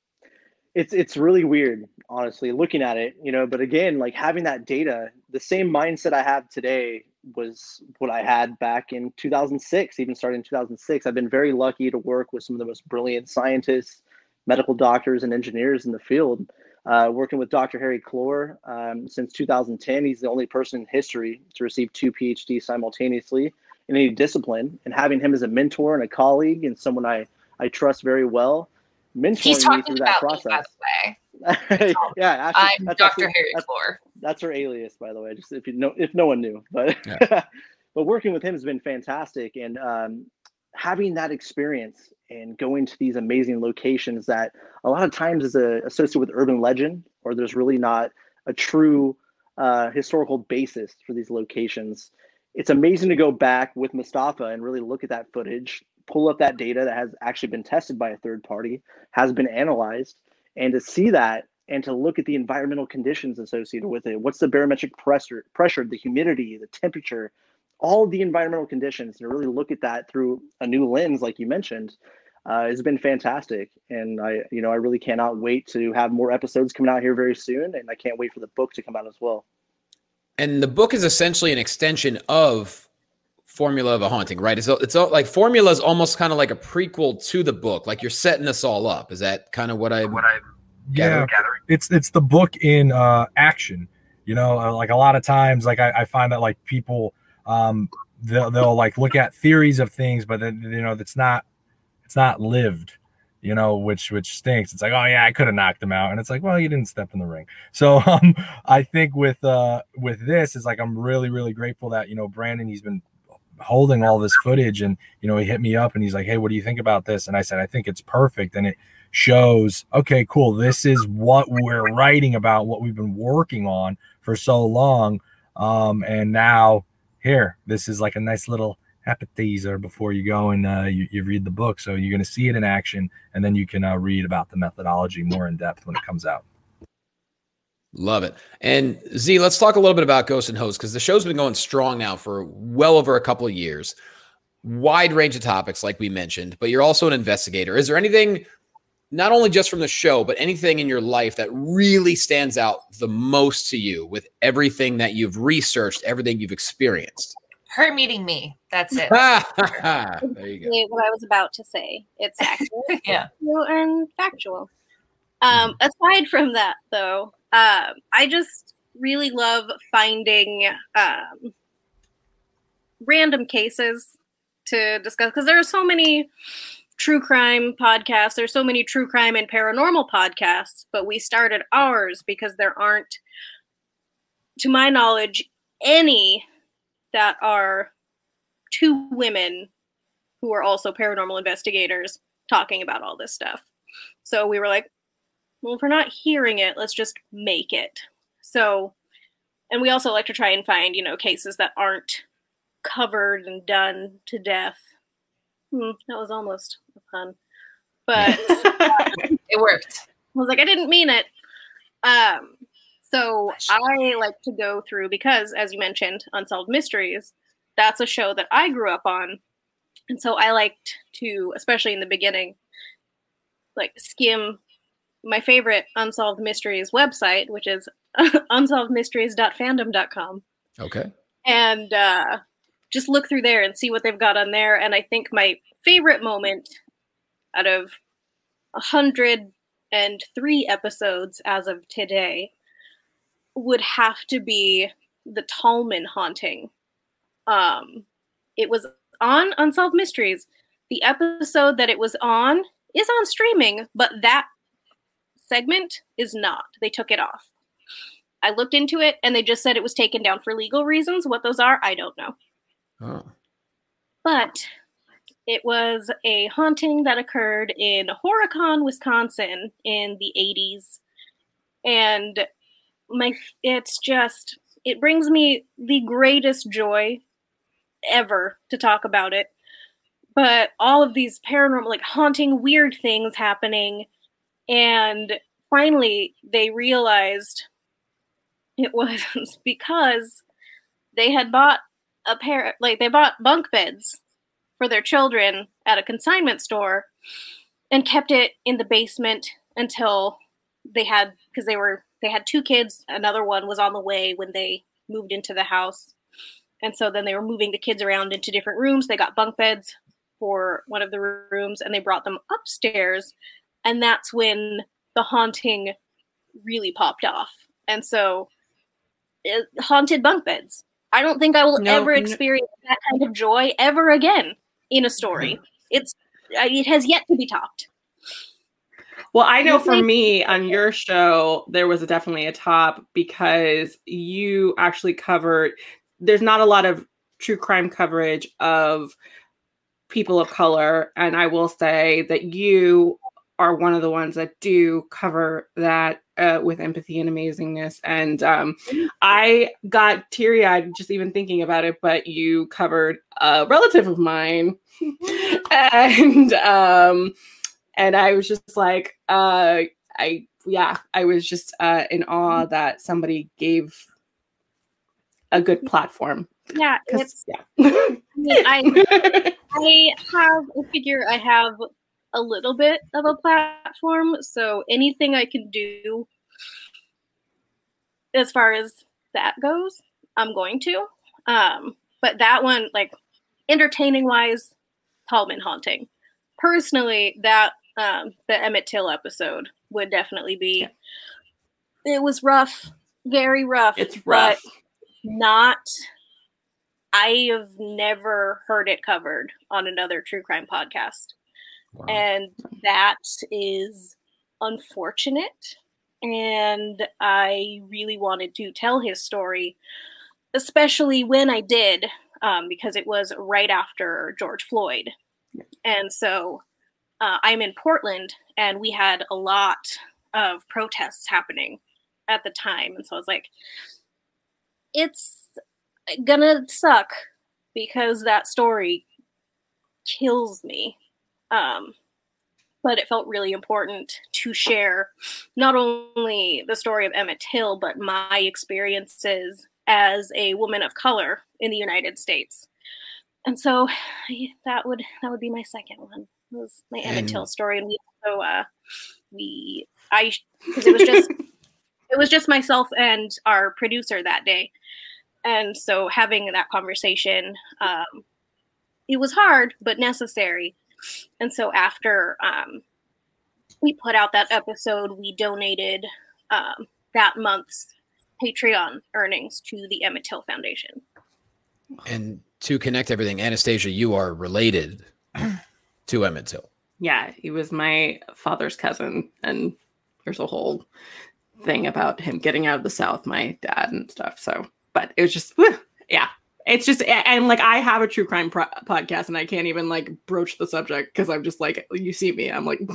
It's really weird, honestly, looking at it, but again, like having that data, the same mindset I have today was what I had back in 2006, even starting in 2006. I've been very lucky to work with some of the most brilliant scientists, medical doctors, and engineers in the field. Working with Dr. Harry Clore since 2010, he's the only person in history to receive 2 PhDs simultaneously in any discipline, and having him as a mentor and a colleague and someone I trust very well. He's talking through about that process. me, by the way. Yeah, actually, I'm Dr. Harry Clore. That's her alias, by the way. Just if no one knew, but yeah. But working with him has been fantastic, and having that experience and going to these amazing locations that a lot of times is associated with urban legend, or there's really not a true historical basis for these locations. It's amazing to go back with Mustafa and really look at that footage, pull up that data that has actually been tested by a third party, has been analyzed, and to see that and to look at the environmental conditions associated with it. What's the barometric pressure, the humidity, the temperature, all of the environmental conditions, and really look at that through a new lens, like you mentioned, has been fantastic. And I really cannot wait to have more episodes coming out here very soon. And I can't wait for the book to come out as well. And the book is essentially an extension of Formula of a Haunting, right? It's like Formula is almost kind of like a prequel to the book. Like you're setting us all up. Is that kind of what I'm gathering? It's the book in action. Like a lot of times, like I find that like people they'll like look at theories of things, but then it's not lived. Which stinks. It's like, oh yeah, I could have knocked him out, and it's like, well, you didn't step in the ring. So I think with this is like I'm really really grateful that Brandon, he's been holding all this footage, and he hit me up and he's like, hey, what do you think about this? And I said, I think it's perfect, and it shows, okay, cool, this is what we're writing about, what we've been working on for so long, and now here, this is like a nice little appetizer before you go and you read the book. So you're going to see it in action, and then you can read about the methodology more in depth when it comes out. Love it. And Z, let's talk a little bit about Ghosts and Hosts, because the show's been going strong now for well over a couple of years. Wide range of topics, like we mentioned, but you're also an investigator. Is there anything, not only just from the show, but anything in your life that really stands out the most to you with everything that you've researched, everything you've experienced? Her meeting me. That's it. There you go. What I was about to say. It's accurate. Yeah. And factual. Aside from that, though, I just really love finding random cases to discuss, because there are so many true crime podcasts. There's so many true crime and paranormal podcasts, but we started ours because there aren't, to my knowledge, any that are two women who are also paranormal investigators talking about all this stuff. So we were like, well, if we're not hearing it, let's just make it. So, and we also like to try and find, cases that aren't covered and done to death. That was almost a pun, but it worked. I was like, I didn't mean it. So I like to go through, because as you mentioned, Unsolved Mysteries, that's a show that I grew up on. And so I liked to, especially in the beginning, like skim my favorite Unsolved Mysteries website, which is unsolvedmysteries.fandom.com. Okay. And just look through there and see what they've got on there. And I think my favorite moment out of 103 episodes as of today would have to be the Tallman haunting. It was on Unsolved Mysteries. The episode that it was on is on streaming, but that segment is not. They took it off. I looked into it, and they just said it was taken down for legal reasons. What those are, I don't know. Oh. But it was a haunting that occurred in Horicon, Wisconsin in the 80s. And it brings me the greatest joy ever to talk about it. But all of these paranormal, like haunting, weird things happening. And finally, they realized it was because they had bought they bought bunk beds for their children at a consignment store and kept it in the basement until they had 2 kids. Another one was on the way when they moved into the house. And so then they were moving the kids around into different rooms. They got bunk beds for one of the rooms and they brought them upstairs. And that's when the haunting really popped off. And so haunted bunk beds. I don't think I will ever experience that kind of joy ever again in a story. It has yet to be topped. Well, I know for me on your show, there was definitely a top because you actually covered, there's not a lot of true crime coverage of people of color. And I will say that you are one of the ones that do cover that with empathy and amazingness. And I got teary-eyed just even thinking about it, but you covered a relative of mine. And I was just like, I was just in awe that somebody gave a good platform. Yeah, I have a little bit of a platform, so anything I can do as far as that goes, I'm going to. But that one, like entertaining wise, Tallman haunting. Personally, that the Emmett Till episode would definitely be. Yeah. It was rough, very rough. It's rough. But I have never heard it covered on another true crime podcast. Wow. And that is unfortunate. And I really wanted to tell his story, especially when I did, because it was right after George Floyd. And so I'm in Portland, and we had a lot of protests happening at the time. And so I was like, it's gonna suck because that story kills me. But it felt really important to share not only the story of Emmett Till, but my experiences as a woman of color in the United States. And so that would be my second one, was my Emmett Till story. And because it was just myself and our producer that day. And so having that conversation, it was hard, but necessary. And so after we put out that episode, we donated that month's Patreon earnings to the Emmett Till Foundation. And to connect everything, Anastasia, you are related to Emmett Till. Yeah, he was my father's cousin. And there's a whole thing about him getting out of the South, my dad and stuff. So, but it was just, yeah. It's just, and like I have a true crime podcast and I can't even like broach the subject because I'm just like, you see me, I'm like,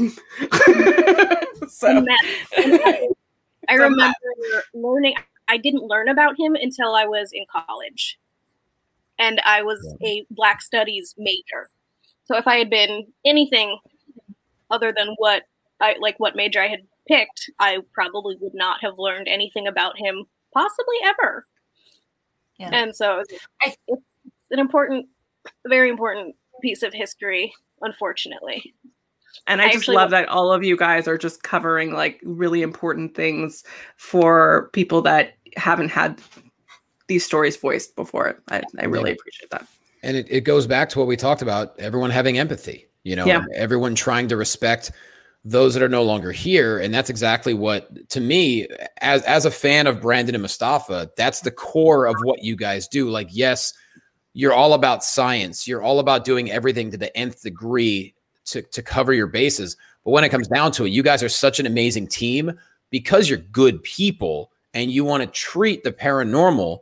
so. I remember learning, I didn't learn about him until I was in college. And I was a Black Studies major. So if I had been anything other than what major I had picked, I probably would not have learned anything about him, possibly ever. Yeah. And so it's an very important piece of history, unfortunately. And I just love that all of you guys are just covering like really important things for people that haven't had these stories voiced before. I really appreciate that. And it goes back to what we talked about, everyone having empathy, everyone trying to respect those that are no longer here. And that's exactly what, to me, as a fan of Brandon and Mustafa, that's the core of what you guys do. Like, yes, you're all about science. You're all about doing everything to the nth degree to cover your bases. But when it comes down to it, you guys are such an amazing team because you're good people and you want to treat the paranormal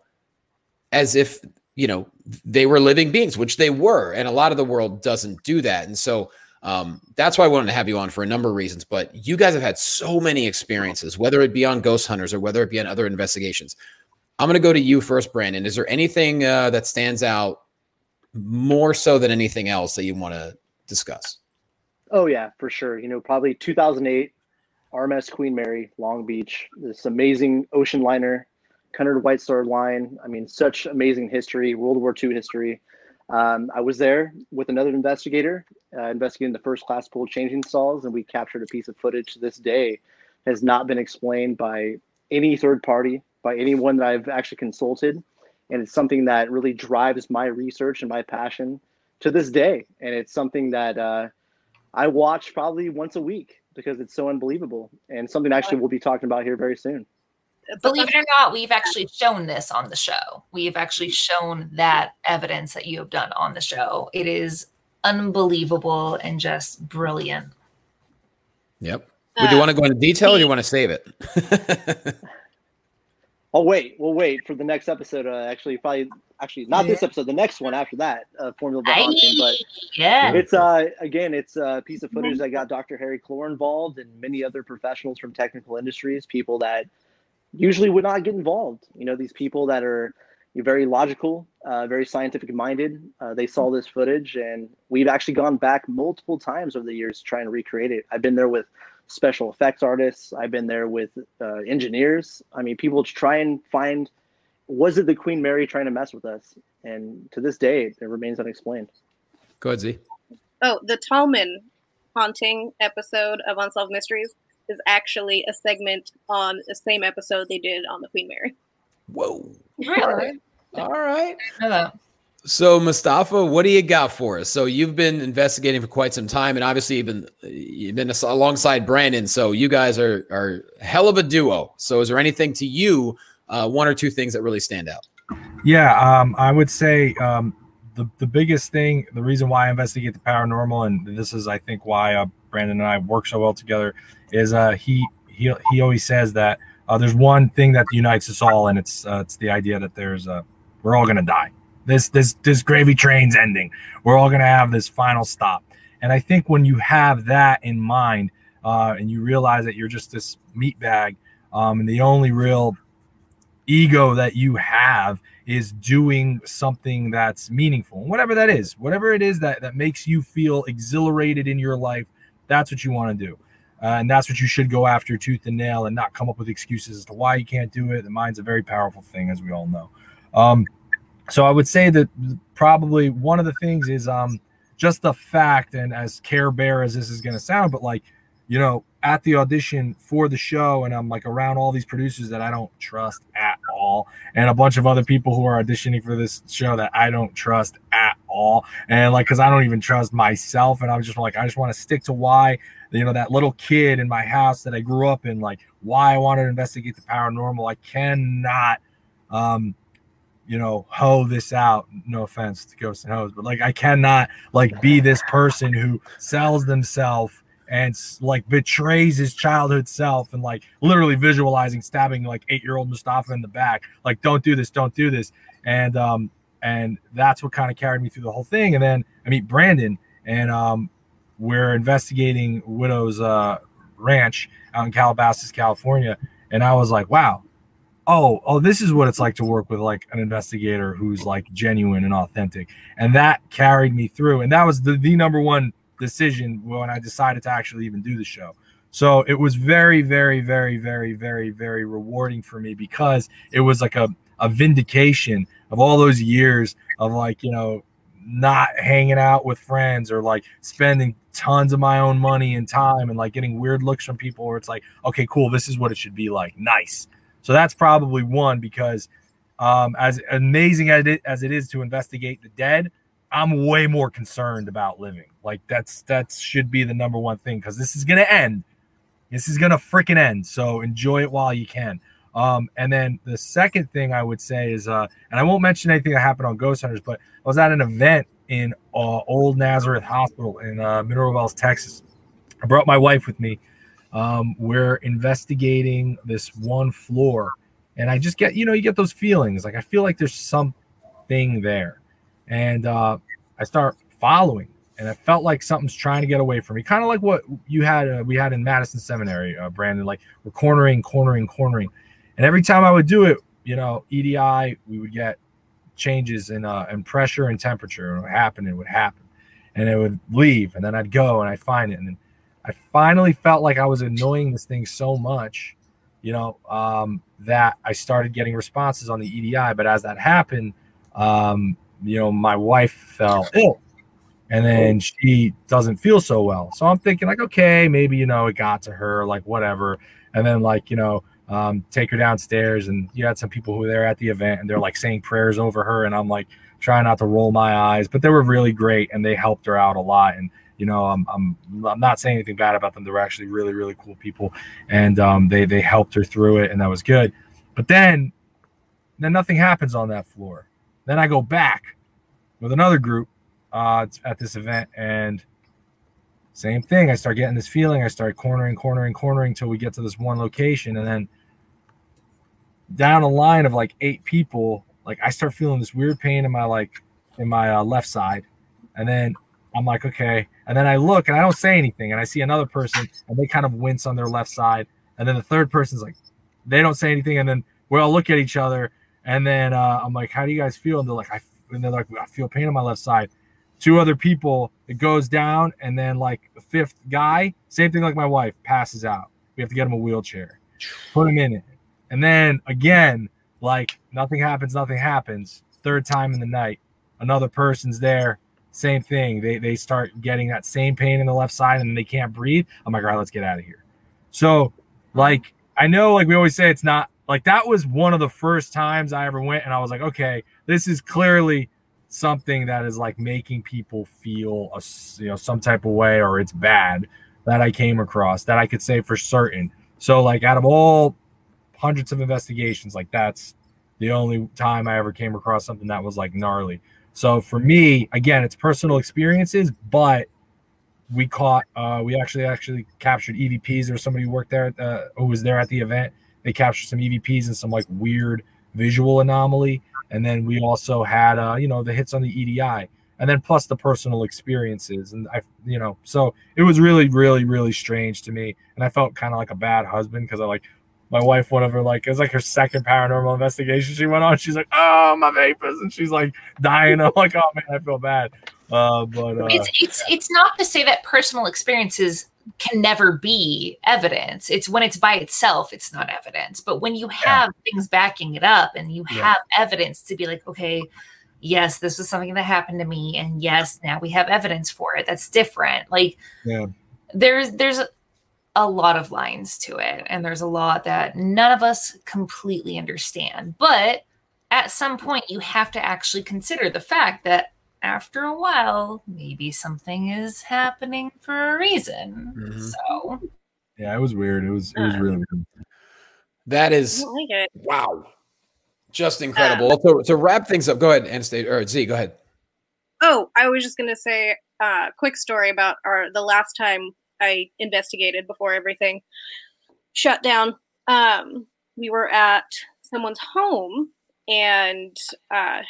as if, you know, they were living beings, which they were. And a lot of the world doesn't do that. And so that's why I wanted to have you on for a number of reasons. But you guys have had so many experiences, whether it be on Ghost Hunters or whether it be on other investigations. I'm going to go to you first, Brandon. Is there anything that stands out more so than anything else that you want to discuss? Oh, yeah, for sure. You know, probably 2008, RMS Queen Mary, Long Beach, this amazing ocean liner, Cunard White Star Line. I mean, such amazing history, World War II history. I was there with another investigator, investigating the first class pool changing stalls, and we captured a piece of footage to this day has not been explained by any third party, by anyone that I've actually consulted. And it's something that really drives my research and my passion to this day. And it's something that I watch probably once a week because it's so unbelievable, and something actually we'll be talking about here very soon. Believe it or not, we've actually shown this on the show. We've actually shown that evidence that you have done on the show. It is unbelievable and just brilliant. Yep. Would you want to go into detail or do you want to save it? We'll wait for the next episode. Actually, not this episode, the next one after that, Formula the Haunting. But yeah, it's again, it's a piece of footage that got Dr. Harry Clore involved and many other professionals from technical industries, people that usually would not get involved. You know, these people that are very logical, very scientific minded. They saw this footage, and we've actually gone back multiple times over the years to try and recreate it. I've been there with special effects artists. I've been there with engineers. I mean, people to try and find, was it the Queen Mary trying to mess with us? And to this day, it remains unexplained. Go ahead, Z. Oh, the Tallman haunting episode of Unsolved Mysteries is actually a segment on the same episode they did on the Queen Mary. Whoa. really? All right. I know that. So, Mustafa, what do you got for us? So you've been investigating for quite some time, and obviously you've been alongside Brandon. So you guys are hell of a duo. So is there anything to you, one or two things that really stand out? Yeah, I would say the biggest thing, the reason why I investigate the paranormal, and this is, I think, why Brandon and I work so well together, is he always says that there's one thing that unites us all, and it's the idea that we're all gonna die. This gravy train's ending. We're all gonna have this final stop. And I think when you have that in mind, and you realize that you're just this meat bag, and the only real ego that you have is doing something that's meaningful, whatever that is, whatever it is that makes you feel exhilarated in your life, that's what you want to do. And that's what you should go after tooth and nail, and not come up with excuses as to why you can't do it. The mind's a very powerful thing, as we all know. So I would say that probably one of the things is just the fact, and as Care Bear as this is going to sound, but like, you know, at the audition for the show, and I'm like around all these producers that I don't trust at all, and a bunch of other people who are auditioning for this show that I don't trust at all, and like, because I don't even trust myself, and I'm just like, I just want to stick to why, you know, that little kid in my house that I grew up in, like why I wanted to investigate the paranormal. I cannot you know, hoe this out. No offense to Ghosts and Hoes, but like I cannot like be this person who sells themselves and like betrays his childhood self, and like literally visualizing stabbing like 8-year-old Mustafa in the back. Like, don't do this. And that's what kind of carried me through the whole thing. And then I meet Brandon, and we're investigating Widow's ranch out in Calabasas, California. And I was like, wow. Oh, this is what it's like to work with like an investigator who's like genuine and authentic. And that carried me through. And that was the number one decision when I decided to actually even do the show. So it was very, very, very, very, very, very rewarding for me, because it was like a vindication of all those years of like, you know, not hanging out with friends, or like spending tons of my own money and time, and like getting weird looks from people where it's like, okay, cool, this is what it should be like. Nice. So that's probably one, because as amazing as it is to investigate the dead, I'm way more concerned about living. Like that should be the number one thing, because this is gonna end. This is gonna freaking end. So enjoy it while you can. And then the second thing I would say is, and I won't mention anything that happened on Ghost Hunters, but I was at an event in Old Nazareth Hospital in Mineral Wells, Texas. I brought my wife with me. We're investigating this one floor, and I just get, you get those feelings. Like, I feel like there's something there. And I start following, and I felt like something's trying to get away from me. Kind of like what we had in Madison Seminary, Brandon, like we're cornering. And every time I would do it, EDI, we would get changes in pressure and temperature. And it would happen. And it would leave, and then I'd go and I'd find it. And then I finally felt like I was annoying this thing so much, that I started getting responses on the EDI. But as that happened, my wife fell ill, and then she doesn't feel so well. So I'm thinking like, okay, maybe, it got to her, like whatever. And then take her downstairs, and you had some people who were there at the event, and they're like saying prayers over her. And I'm like trying not to roll my eyes, but they were really great, and they helped her out a lot. And, I'm not saying anything bad about them. They were actually really, really cool people. And they helped her through it, and that was good. But then nothing happens on that floor. Then I go back with another group at this event, and same thing. I start getting this feeling. I start cornering till we get to this one location. And then down a line of like 8 people, like I start feeling this weird pain in my left side. And then I'm like, okay. And then I look and I don't say anything. And I see another person, and they kind of wince on their left side. And then the third person's like, they don't say anything. And then we all look at each other. And then I'm like, how do you guys feel? And they're like, I feel pain on my left side. 2 other people, it goes down. And then like the 5th guy, same thing like my wife, passes out. We have to get him a wheelchair, put him in it. And then again, like nothing happens. 3rd time in the night, another person's there. Same thing. They start getting that same pain in the left side, and they can't breathe. I'm like, all right, let's get out of here. So like, I know, like we always say, it's not like that was one of the first times I ever went, and I was like, okay, this is clearly something that is like making people feel some type of way, or it's bad, that I came across, that I could say for certain. So like, out of all hundreds of investigations, like that's the only time I ever came across something that was like gnarly. So for me, again, it's personal experiences, but we actually captured EVPs. There was somebody who worked there who was there at the event. They captured some EVPs and some like weird visual anomaly. And then we also had, the hits on the EDI, and then plus the personal experiences. And so it was really, really, really strange to me. And I felt kind of like a bad husband, because my wife, whatever, it was like her second paranormal investigation she went on. She's like, oh, my vapors. And she's like dying. I'm like, oh man, I feel bad. It's not to say that personal experiences can never be evidence. It's when it's by itself, it's not evidence. But when you have things backing it up, and you have evidence to be like, okay, yes, this was something that happened to me, and yes, now we have evidence for it. That's different. Like, there's a lot of lines to it, and there's a lot that none of us completely understand. But at some point, you have to actually consider the fact that after a while, maybe something is happening for a reason. Mm-hmm. So, yeah, it was weird. It was really weird. That is wow, just incredible. To wrap things up, go ahead, Anastasia, or Z, go ahead. Oh, I was just gonna say a quick story about the last time I investigated before everything shut down. We were at someone's home and had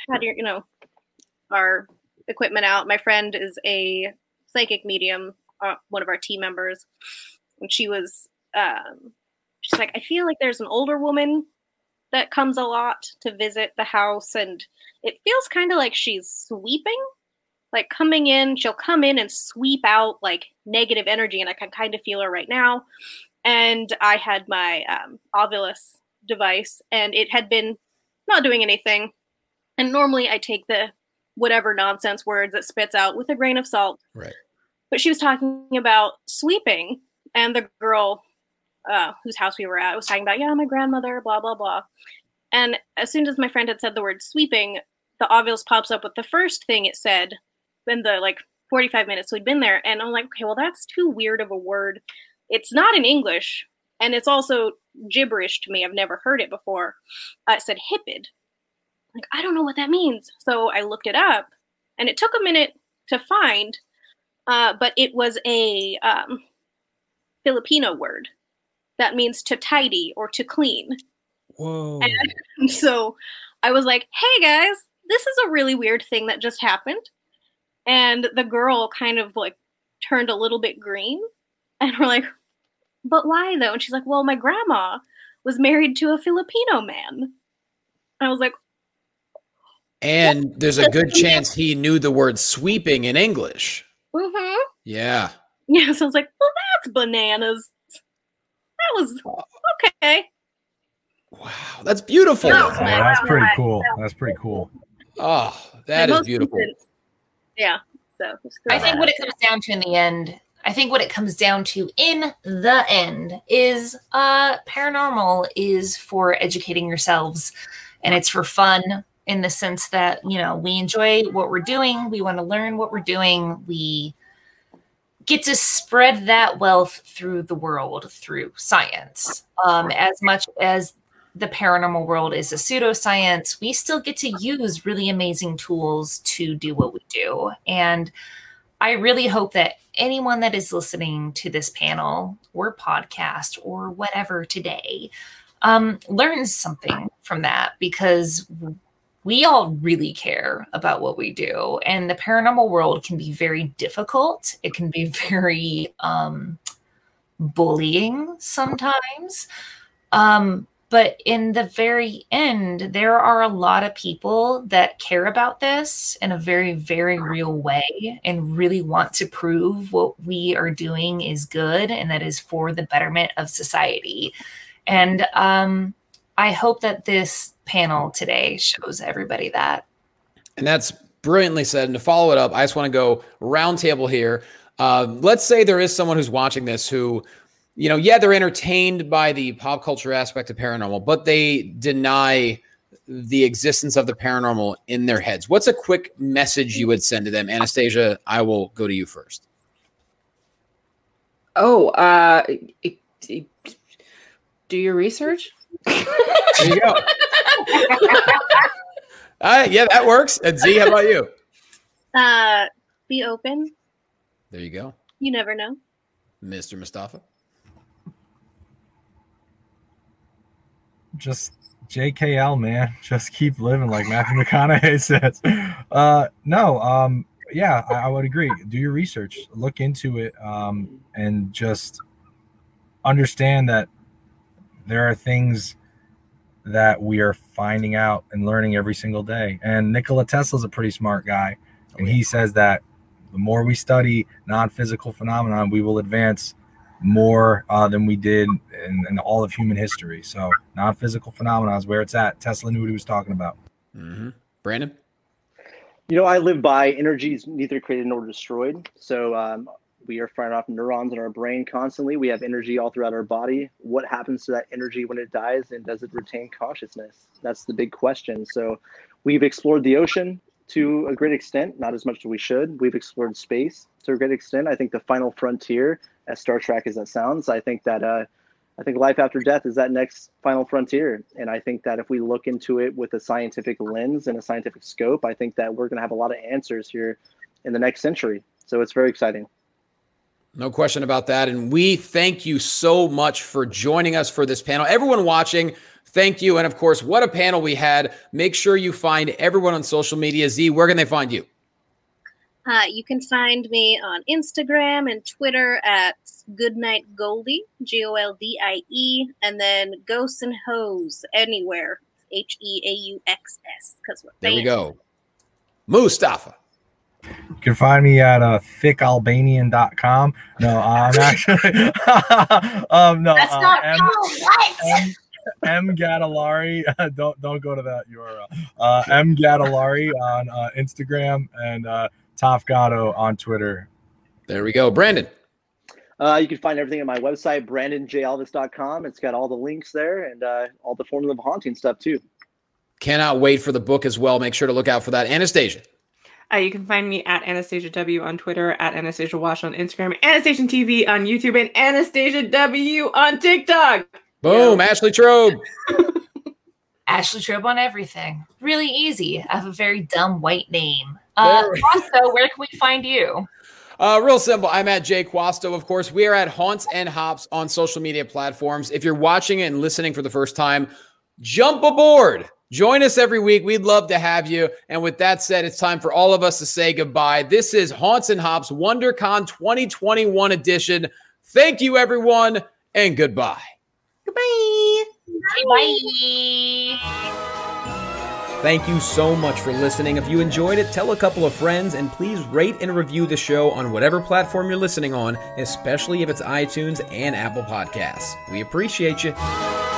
our equipment out. My friend is a psychic medium, one of our team members, and she was she's like, I feel like there's an older woman that comes a lot to visit the house, and it feels kind of like she's sweeping, like coming in. She'll come in and sweep out like negative energy, and I can kind of feel her right now. And I had my Ovilus device, and it had been not doing anything. And normally I take the whatever nonsense words it spits out with a grain of salt. Right. But she was talking about sweeping, and the girl whose house we were at was talking about, my grandmother, blah, blah, blah. And as soon as my friend had said the word sweeping, the Ovilus pops up with the first thing it said in the 45 minutes. So we'd been there, and I'm like, okay, well, that's too weird of a word. It's not in English, and it's also gibberish to me. I've never heard it before. It said hipid. Like, I don't know what that means. So I looked it up, and it took a minute to find, but it was a Filipino word that means to tidy or to clean. Whoa. And so I was like, hey guys, this is a really weird thing that just happened. And the girl kind of like turned a little bit green, and we're like, but why though? And she's like, well, my grandma was married to a Filipino man. And I was like, and there's a good chance he knew the word sweeping in English. mm-hmm. Yeah. Yeah. So I was like, well, that's bananas. That was okay. Wow. That's beautiful. Yeah, that's pretty cool. That's pretty cool. Oh, that is beautiful. Yeah. So I think what it comes down to in the end, is paranormal is for educating yourselves, and it's for fun in the sense that, you know, we enjoy what we're doing. We want to learn what we're doing. We get to spread that wealth through the world through science. As much as the paranormal world is a pseudoscience, we still get to use really amazing tools to do what we do. And I really hope that anyone that is listening to this panel or podcast or whatever today learns something from that, because we all really care about what we do. And the paranormal world can be very difficult. It can be very bullying sometimes. But in the very end, there are a lot of people that care about this in a very, very real way and really want to prove what we are doing is good and that is for the betterment of society. And I hope that this panel today shows everybody that. And that's brilliantly said. And to follow it up, I just want to go round table here. Let's say there is someone who's watching this who, you know, yeah, they're entertained by the pop culture aspect of paranormal, but they deny the existence of the paranormal in their heads. What's a quick message you would send to them? Anastasia, I will go to you first. Oh, do your research. There you go. Yeah, that works. And Z, how about you? Be open. There you go. You never know. Mr. Mustafa. Just JKL, man. Just keep living, like Matthew McConaughey says. Yeah, I would agree. Do your research, look into it, and just understand that there are things that we are finding out and learning every single day. And Nikola Tesla's a pretty smart guy, and he says that the more we study non-physical phenomenon, we will advance more than we did in all of human history. So non-physical phenomena is where it's at. Tesla knew what he was talking about. Mm-hmm. Brandon? You know, I live by energy is neither created nor destroyed. So we are firing off neurons in our brain constantly. We have energy all throughout our body. What happens to that energy when it dies, and does it retain consciousness? That's the big question. So we've explored the ocean to a great extent, not as much as we should. We've explored space to a great extent. I think the final frontier, as Star Trek as that sounds, I think life after death is that next final frontier. And I think that if we look into it with a scientific lens and a scientific scope, I think that we're going to have a lot of answers here in the next century. So it's very exciting. No question about that. And we thank you so much for joining us for this panel. Everyone watching, thank you. And of course, what a panel we had. Make sure you find everyone on social media. Z, where can they find you? You can find me on Instagram and Twitter at Goodnight Goldie, Goldie, and then Ghosts and Hoes anywhere, HEAUXS. There we go. Mustafa. You can find me at thickalbanian.com. No, I'm actually no. That's not what? M Gadalari. Don't go to that URL. M Gadalari on Instagram and Toph Gatto on Twitter. There we go. Brandon. You can find everything on my website, brandonjalvis.com. It's got all the links there and all the Formula of Haunting stuff too. Cannot wait for the book as well. Make sure to look out for that. Anastasia. You can find me at Anastasia W on Twitter, at Anastasia Wash on Instagram, Anastasia TV on YouTube, and Anastasia W on TikTok. Boom, yeah. Ashley Trobe. Ashley Trobe on everything. Really easy. I have a very dumb white name. Quasto, where can we find you? Real simple. I'm at Jay Quasto, of course. We are at Haunts and Hops on social media platforms. If you're watching it and listening for the first time, jump aboard. Join us every week. We'd love to have you. And with that said, it's time for all of us to say goodbye. This is Haunts and Hops WonderCon 2021 edition. Thank you, everyone, and goodbye. Goodbye. Bye. Thank you so much for listening. If you enjoyed it, tell a couple of friends, and please rate and review the show on whatever platform you're listening on, especially if it's iTunes and Apple Podcasts. We appreciate you.